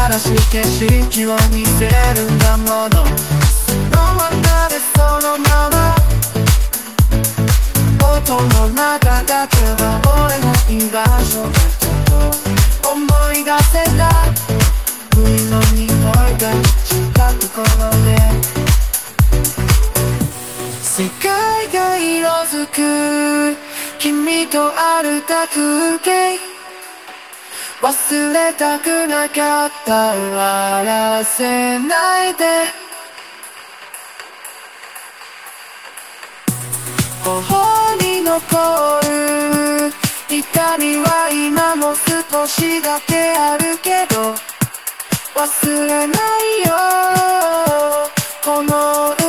らし景色を見せるんだもの。そのままでそのまま、音の中だけは俺の居場所だと思い出せた。海の匂いが近くころで、世界が色づく君と歩いた風景、忘れたくなかった笑わせないで。頬に残る痛みは今も少しだけあるけど忘れないよこの